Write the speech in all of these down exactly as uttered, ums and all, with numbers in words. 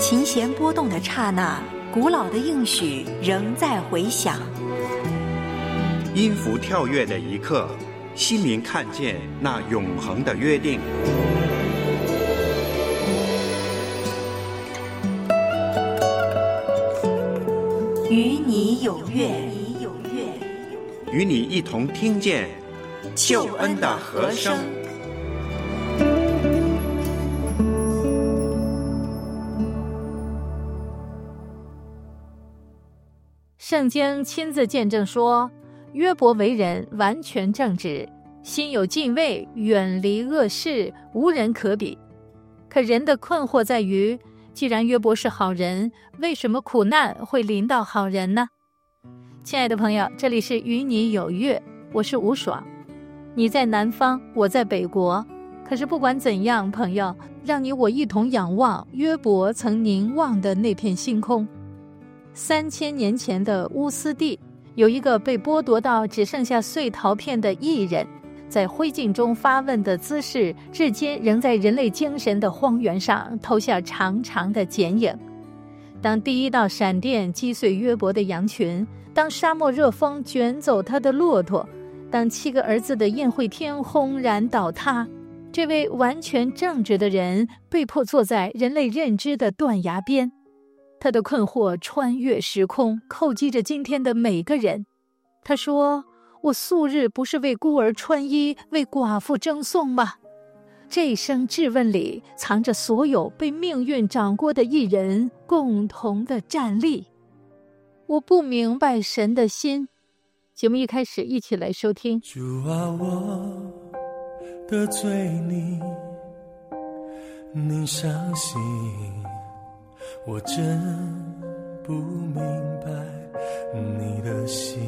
琴弦波动的刹那，古老的应许仍在回响。 音符跳跃的一刻，心灵看见那永恒的约定。 与你有约， 与你一同听见救恩的和声。 圣经亲自见证说，约伯为人完全正直，心有敬畏，远离恶事，无人可比。可人的困惑在于，既然约伯是好人，为什么苦难会临到好人呢？亲爱的朋友，这里是与你有约，我是吴爽。你在南方，我在北国，可是不管怎样，朋友，让你我一同仰望约伯曾凝望的那片星空。三千年前的乌斯地，有一个被剥夺到只剩下碎陶片的异人，在灰烬中发问的姿势，至今仍在人类精神的荒原上投下长长的剪影。当第一道闪电击碎约伯的羊群，当沙漠热风卷走他的骆驼，当七个儿子的宴会厅轰然倒塌，这位完全正直的人被迫坐在人类认知的断崖边。他的困惑穿越时空，叩击着今天的每个人。他说，我素日不是为孤儿穿衣，为寡妇争讼吗？这一声质问里藏着所有被命运掌掴的艺人共同的站立。我不明白神的心。节目一开始，一起来收听。 主啊，我得罪你，你伤心，我真不明白你的心。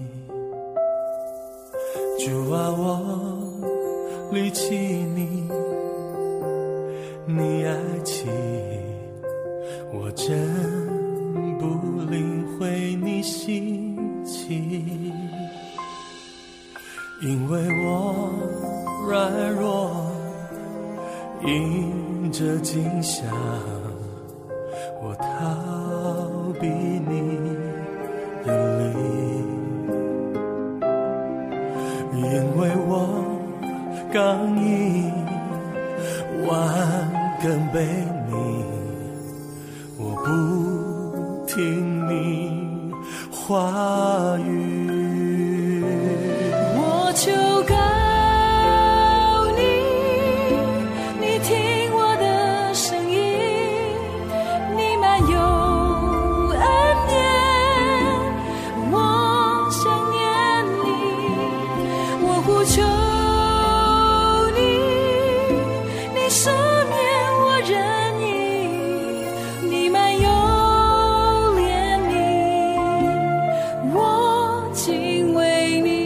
主啊，我离弃你，你爱情，我真不领会你心情。因为我软弱，因着惊吓，我逃避你的灵。因为我刚硬，顽梗悖逆，我不听你话语。我求告你，你听我的声音，你满有恩典，我想念你，我呼求你，你赦免我仁义，你满有怜悯，我敬畏你。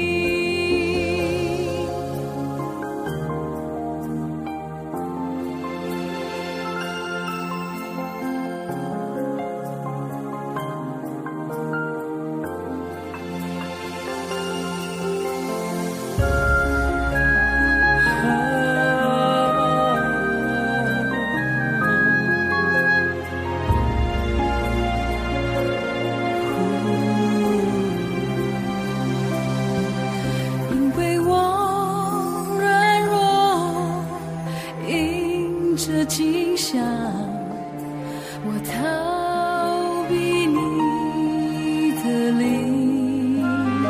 因为我软弱，因着惊吓，我逃避你的灵。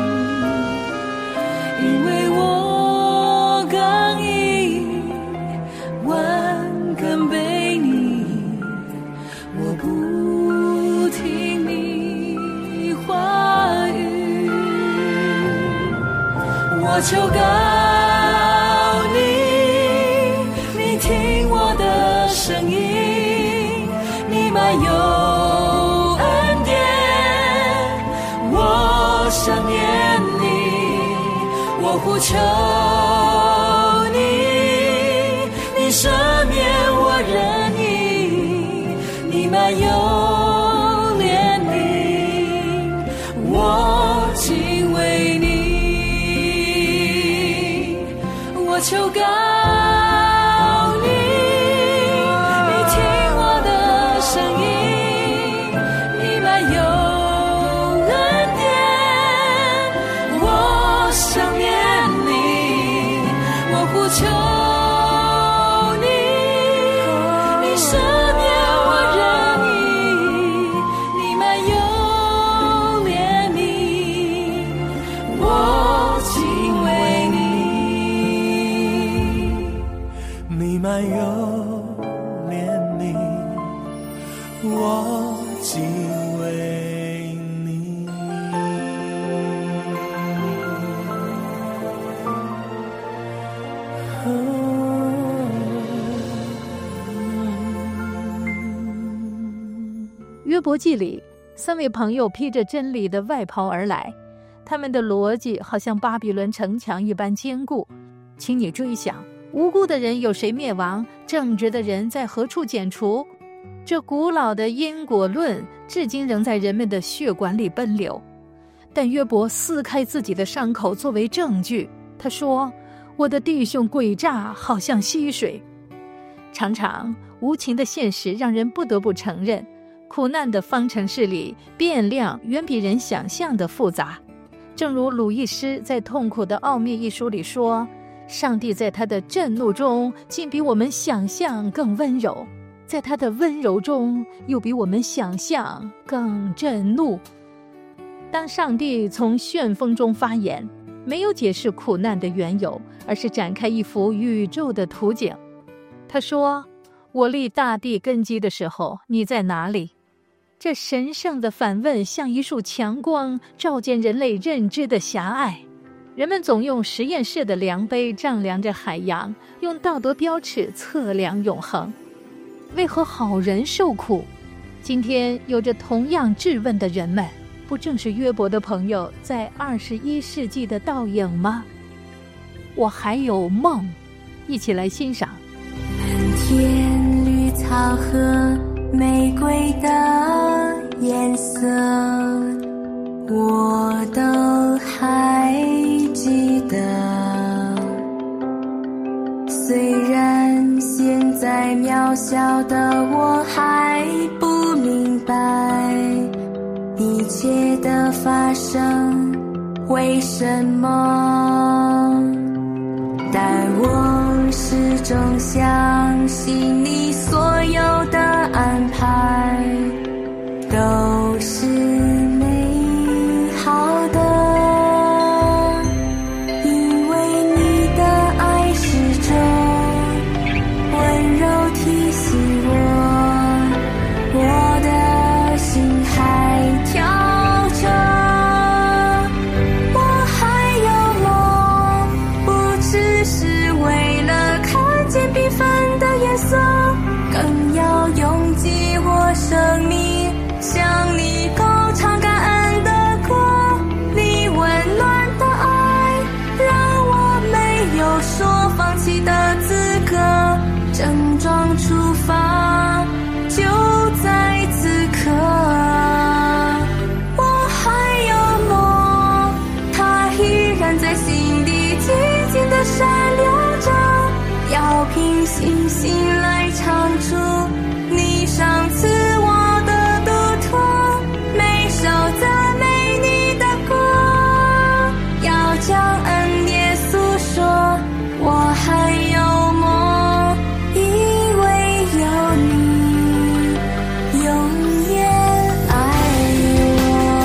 因为我刚硬，顽梗悖逆，我不听你话语。我求告你，你听我的声音，你满有恩典，我想念你，我呼求你，你赦免我仁义，你满有怜悯，我敬畏你。我求告你，你听我的声你满有怜悯，我敬畏你。 约伯记里，三位朋友披着真理的外袍而来，他们的逻辑好像巴比伦城墙一般坚固。请你追想，无辜的人有谁灭亡？正直的人在何处剪除？这古老的因果论至今仍在人们的血管里奔流。但约伯撕开自己的伤口作为证据，他说，我的弟兄诡诈好像溪水。常常无情的现实让人不得不承认，苦难的方程式里变量远比人想象的复杂。正如鲁易斯在《痛苦的奥秘》一书里说，上帝在他的震怒中竟比我们想象更温柔，在他的温柔中又比我们想象更震怒。当上帝从旋风中发言，没有解释苦难的缘由，而是展开一幅宇宙的图景。他说，我立大地根基的时候，你在哪里？这神圣的反问像一束强光，照见人类认知的狭隘。人们总用实验室的量杯丈量着海洋，用道德标尺测量永恒。为何好人受苦？今天有着同样质问的人们，不正是约伯的朋友在二十一世纪的倒影吗？我还有梦，一起来欣赏。 蓝天绿草和玫瑰的颜色，我都还记得。虽然现在渺小的我还不明白一切的发生为什么，但我始终相信你所有的安排都是美好的，因为你的爱始终温柔提醒我，我的心还跳着，我还有梦，不只是为了看见缤纷的颜色，更要拥挤我生命，向你高唱感恩的歌，你温暖的爱让我没有说放弃的资格，整装出发就在此刻，我还有梦，它依然在心底静静地闪亮着，要凭信心来唱出你上次我的独特美首赞美你的歌，要将恩典诉说，我还有梦，因为有你永远爱我。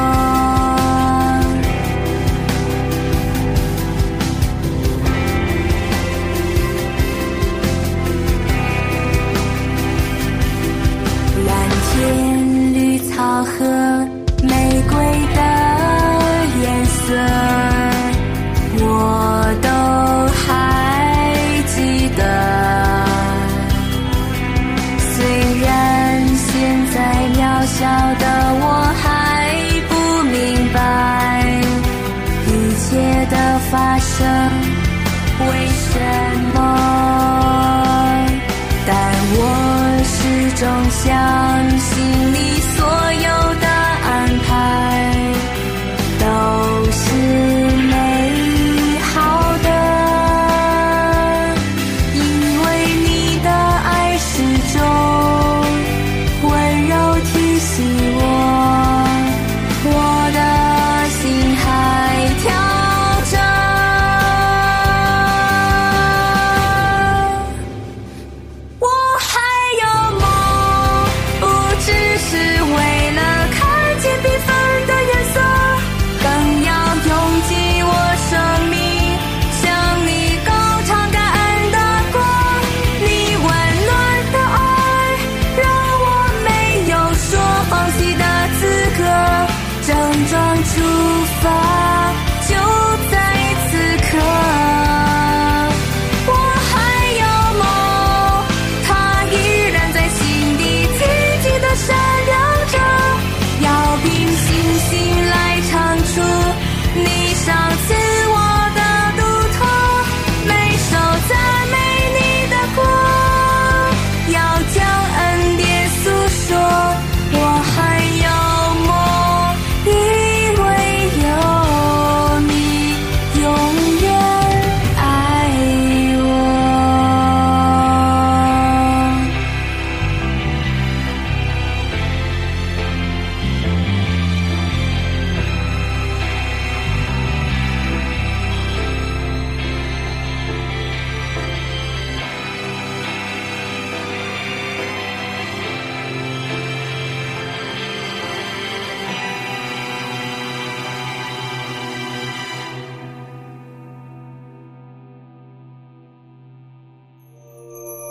蓝天绿草和玫瑰的颜色，我都还记得。虽然现在渺小的我还不明白一切的发生为什么，但我始终相信你所有的安排都是美好的，因为你的爱始终温柔提醒我，我的心还跳着，我还有梦，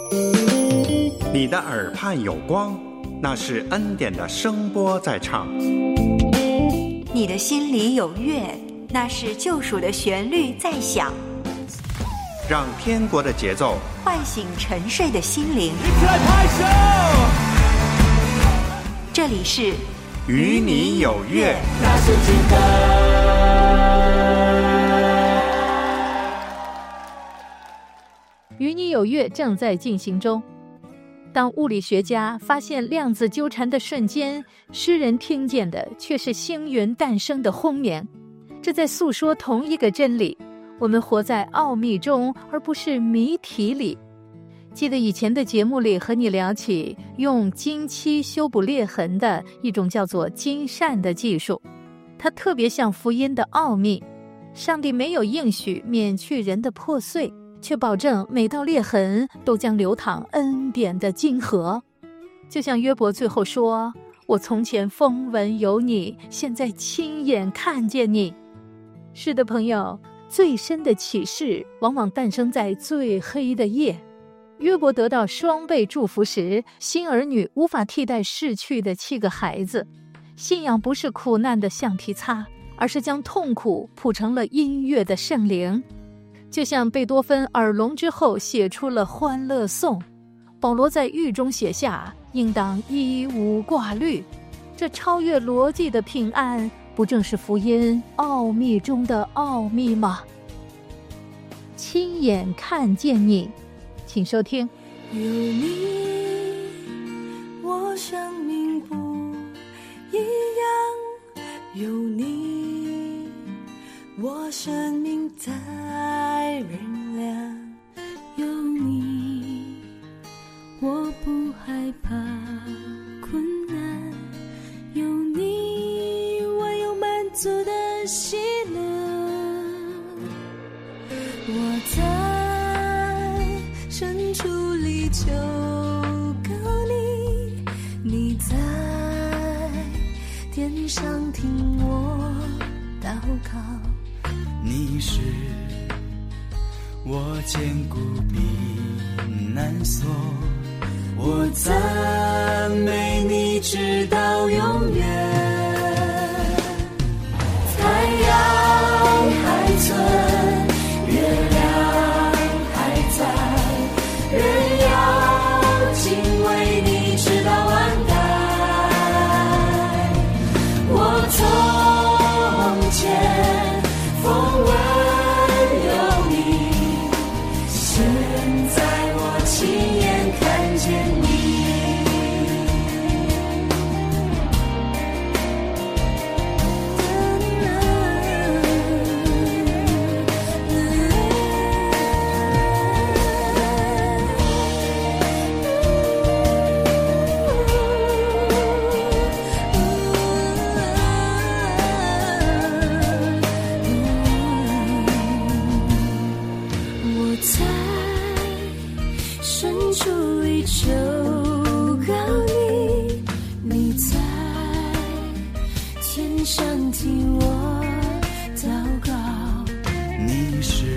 你的耳畔有光，那是恩典的声波在唱。 你的心里有乐，那是救赎的旋律在响。 让天国的节奏唤醒沉睡的心灵。 一起来拍手！ 这里是与你有约。 那是真的。 与你有约正在进行中。当物理学家发现量子纠缠的瞬间，诗人听见的却是星云诞生的轰鸣。这在诉说同一个真理：我们活在奥秘中，而不是谜题里。记得以前的节目里和你聊起用金漆修补裂痕的一种叫做金缮的技术，它特别像福音的奥秘。上帝没有应许免去人的破碎，却保证每道裂痕都将流淌恩典的金河。就像约伯最后说，我从前风闻有你，现在亲眼看见你。是的，朋友，最深的启示往往诞生在最黑的夜。约伯得到双倍祝福时，新儿女无法替代逝去的七个孩子。信仰不是苦难的橡皮擦，而是将痛苦谱成了音乐的圣灵。就像贝多芬耳聋之后写出了欢乐颂，保罗在狱中写下应当一无挂虑。这超越逻辑的平安，不正是福音奥秘中的奥秘吗？亲眼看见你，请收听。 有你，我生命不一样，有你，我生命在燃亮，有你，我不害怕困难，有你，我有满足的喜乐，我在深处里求告你，你在天上听我祷告， 你是我坚固避难所，我赞美你直到永远。太阳还存，月亮还在，人要敬畏你直到万代。我从前风闻有你，现在我亲眼看见你。 我在深处里求告你，你在天上听我祷告， 你是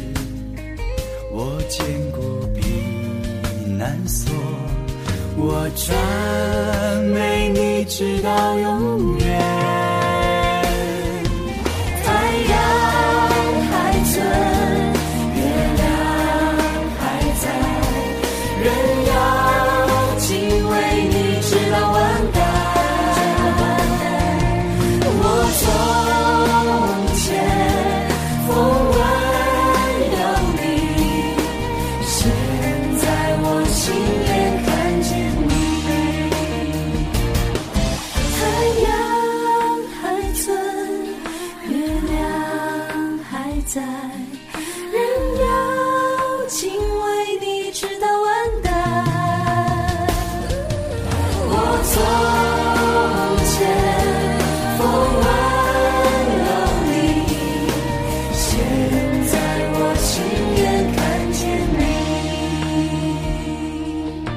我坚固避难所，我赞美你直到永远。太阳还存，月亮还在，人要敬畏你直到万代。我从前风闻有你，现在我亲眼看见你。太阳还存，月亮还在，人要敬畏你直到万代。我从前风闻有你，现在我亲眼看见你。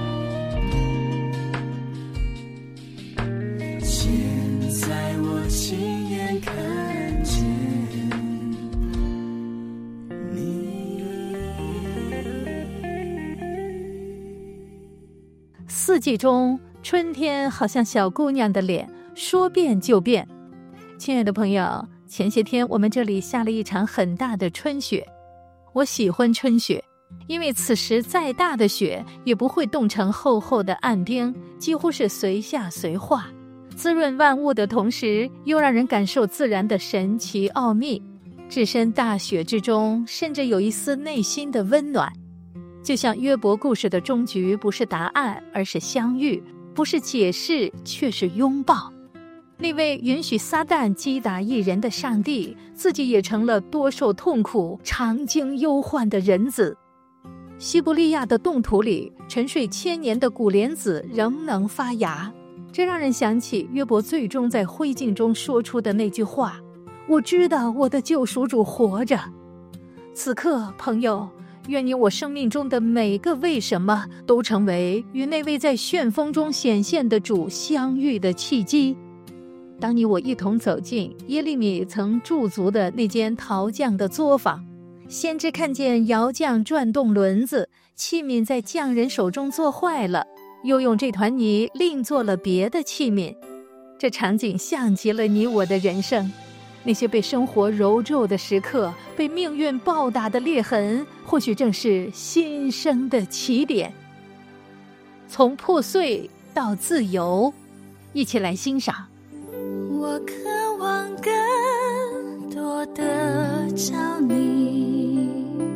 四季中，春天好像小姑娘的脸，说变就变。亲爱的朋友，前些天我们这里下了一场很大的春雪。我喜欢春雪，因为此时再大的雪也不会冻成厚厚的暗冰，几乎是随下随化，滋润万物的同时，又让人感受自然的神奇奥秘。置身大雪之中，甚至有一丝内心的温暖。就像约伯故事的终局不是答案，而是相遇；不是解释，却是拥抱。那位允许撒旦击打一人的上帝，自己也成了多受痛苦、常经忧患的人子。西伯利亚的冻土里，沉睡千年的古莲子仍能发芽，这让人想起约伯最终在灰烬中说出的那句话：我知道我的救赎主活着。此刻，朋友，愿你我生命中的每个为什么都成为与那位在旋风中显现的主相遇的契机。当你我一同走进耶利米曾驻足的那间陶匠的作坊，先知看见窑匠转动轮子，器皿在匠人手中做坏了，又用这团泥另做了别的器皿。这场景像极了你我的人生，那些被生活揉皱的时刻，被命运暴打的裂痕，或许正是新生的起点。从破碎到自由，一起来欣赏。 我渴望更多的找你，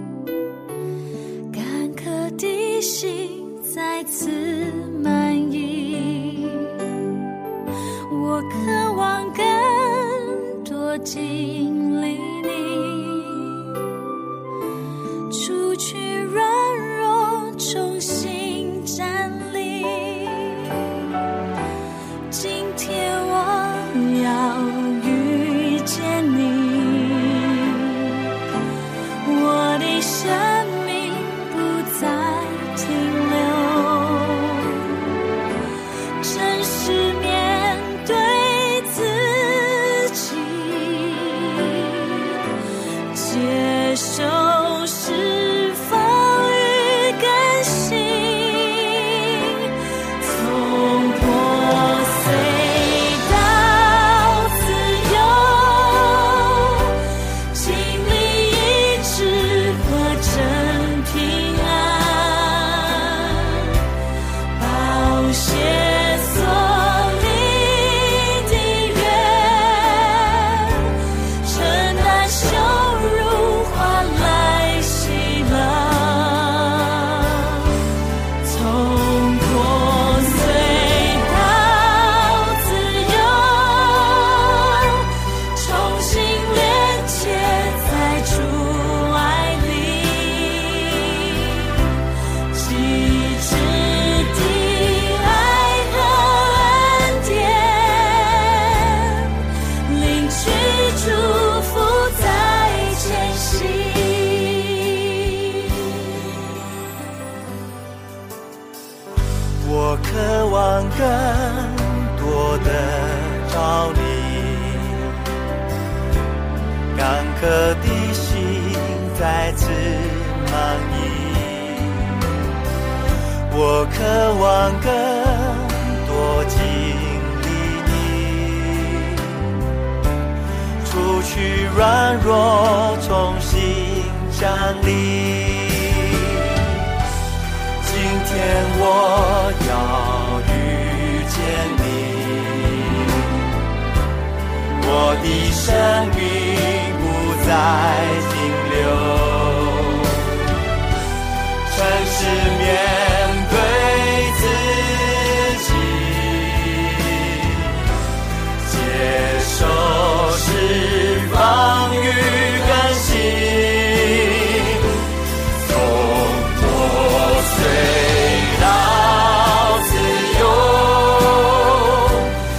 干渴的心再次满溢。我渴望更多经历你，除去软弱，重新站立。今天我要遇见你，我的生命不再停留，真实面对自己，接受释放与更新，从破碎更多的照你，干渴的心再次满溢。我渴望更多经历你，除去软弱，重新站立。今天我要遇见你，我的生命不再停留，诚实面对自己，接受释放与更新。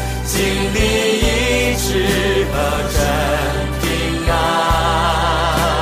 经历医治和真平安，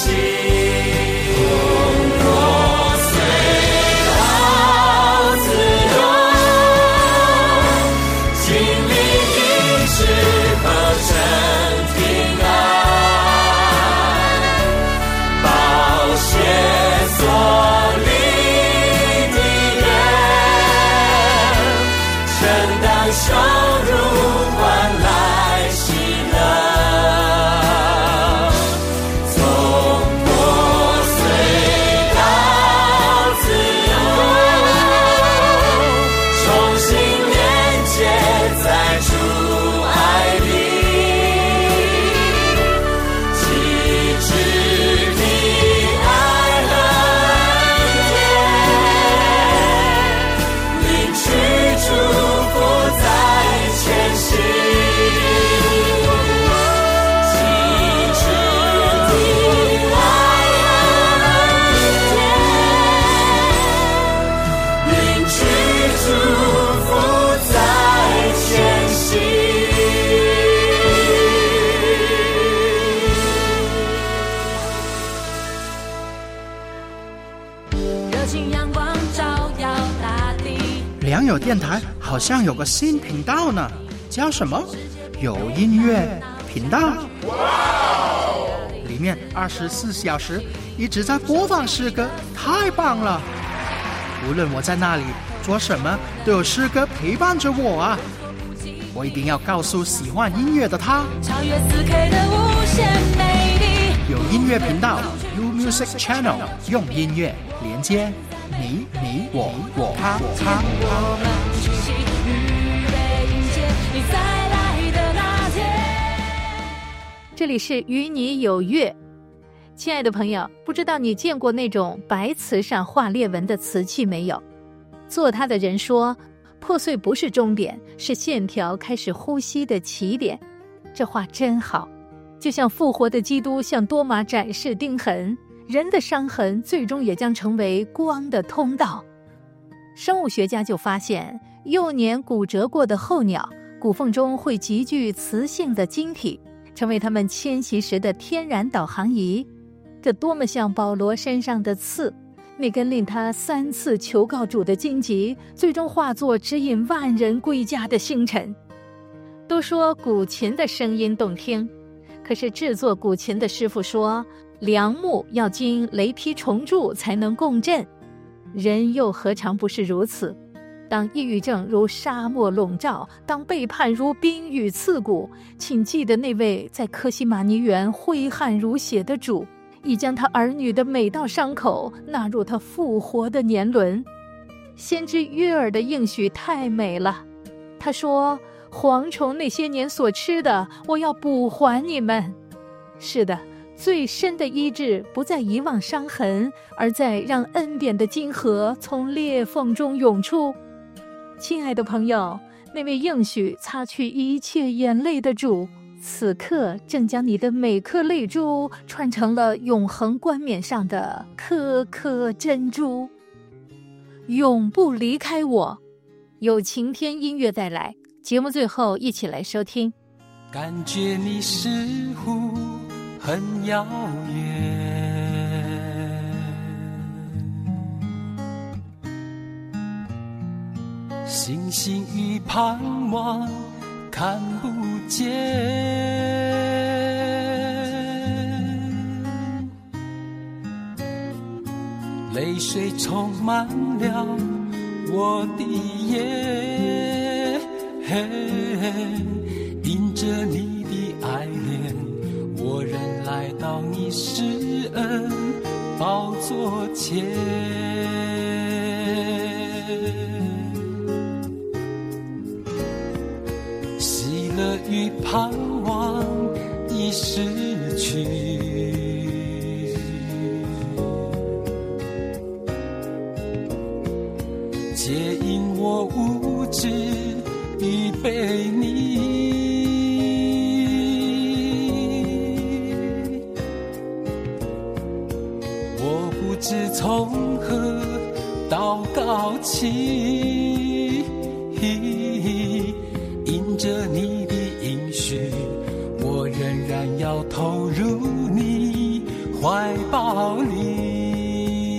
良友电台好像有个新频道呢，叫什么？有音乐频道。里面二十四小时一直在播放诗歌，太棒了！无论我在那里做什么，都有诗歌陪伴着我啊！我一定要告诉喜欢音乐的他， 超越四 K 的无限美丽。 有音乐频道 U Music Channel， 用音乐连接你你我我他他。 我们齐心预备迎接你再来的那天。 这里是与你有约。亲爱的朋友，不知道你见过那种白瓷上画裂纹的瓷器没有？做它的人说，破碎不是终点，是线条开始呼吸的起点。这话真好，就像复活的基督向多马展示钉痕，人的伤痕最终也将成为光的通道。生物学家就发现，幼年骨折过的候鸟骨缝中会集聚磁性的晶体，成为它们迁徙时的天然导航仪。这多么像保罗身上的刺，那根令他三次求告主的荆棘，最终化作指引万人归家的星辰。都说古琴的声音动听，可是制作古琴的师傅说，梁木要经雷劈重铸才能共振。人又何尝不是如此？当抑郁症如沙漠笼罩，当背叛如冰雨刺骨，请记得那位在科西玛尼园挥汗如血的主，已将他儿女的每道伤口纳入他复活的年轮。先知约珥的应许太美了，他说，蝗虫那些年所吃的，我要补还你们。是的，最深的医治不在遗忘伤痕，而在让恩典的金河从裂缝中涌出。亲爱的朋友，那位应许擦去一切眼泪的主，此刻正将你的每颗泪珠串成了永恒冠冕上的颗颗珍珠，永不离开我。有晴天音乐带来，节目最后一起来收听。 感觉你似乎很遥远，星星与盼望看不见，泪水充满了我的眼，因着你的爱恋，我仍来到你施恩宝座前。喜乐与盼望已失去，皆因我无知预备你。我不知从何祷告起，因着你的应许，我仍然要投入你怀道理，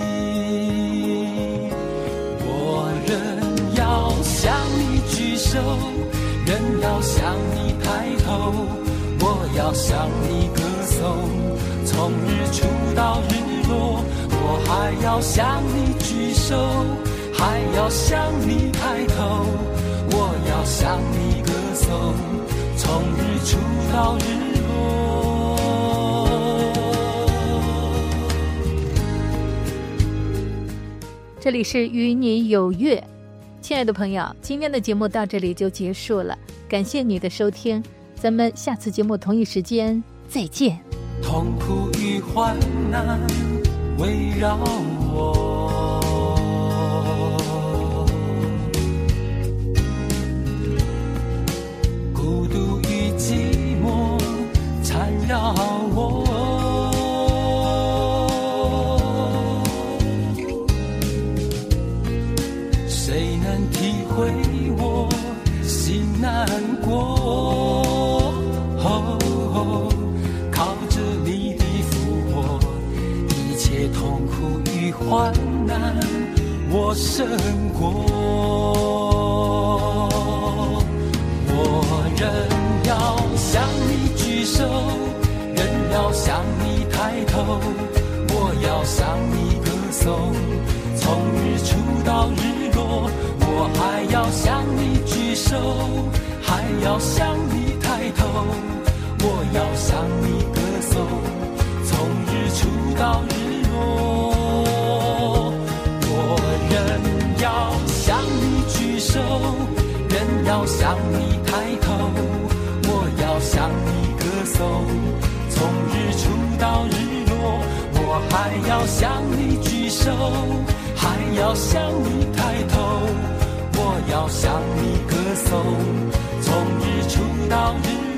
我仍要向你举手，仍要向你抬头，我要向你歌颂，从日出到日落，我还要向你举手，还要向你抬头，我要向你歌颂，从日出到日落。 这里是与你有约，亲爱的朋友，今天的节目到这里就结束了，感谢你的收听，咱们下次节目同一时间再见。 痛苦与患难围绕我，孤独与寂寞缠绕我，谁能体会我心难过？哦哦，靠着你的复活，一切痛苦与患难我胜过。我仍要向你举手，仍要向你抬头，我要向你歌颂，从日出到日落，我还要向你举手，还要向你抬头，我要向你歌颂，从日出到日落。我仍要向你举手，仍要向你抬头，我要向你歌颂，从日出到日落，我还要向你举手，还要向你抬头，我要向你歌颂，从日出到日落。